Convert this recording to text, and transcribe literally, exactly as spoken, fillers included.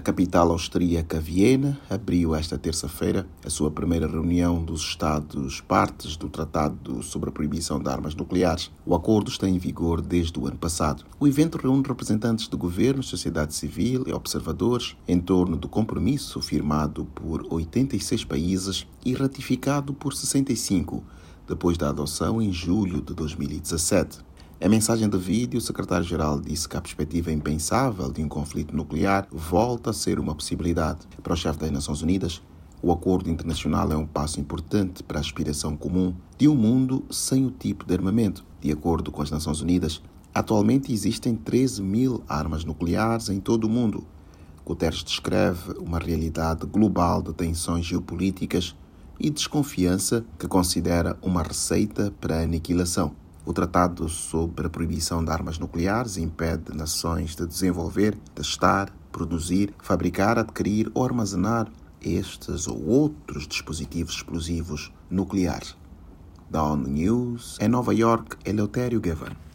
capital austríaca, Viena, abriu esta terça-feira a sua primeira reunião dos Estados-partes do Tratado sobre a Proibição de Armas Nucleares. O acordo está em vigor desde o ano passado. O evento reúne representantes do governo, sociedade civil e observadores em torno do compromisso firmado por oitenta e seis países e ratificado por sessenta e cinco, depois da adoção em julho de dois mil e dezassete. Em mensagem de vídeo, o secretário-geral disse que a perspectiva impensável de um conflito nuclear volta a ser uma possibilidade. Para o chefe das Nações Unidas, o acordo internacional é um passo importante para a aspiração comum de um mundo sem o tipo de armamento. De acordo com as Nações Unidas, atualmente existem treze mil armas nucleares em todo o mundo. Guterres descreve uma realidade global de tensões geopolíticas e desconfiança que considera uma receita para a aniquilação. O Tratado sobre a Proibição de Armas Nucleares impede nações de desenvolver, testar, produzir, fabricar, adquirir ou armazenar estes ou outros dispositivos explosivos nucleares. Da ONU News, em Nova York, Eleutério Gavan.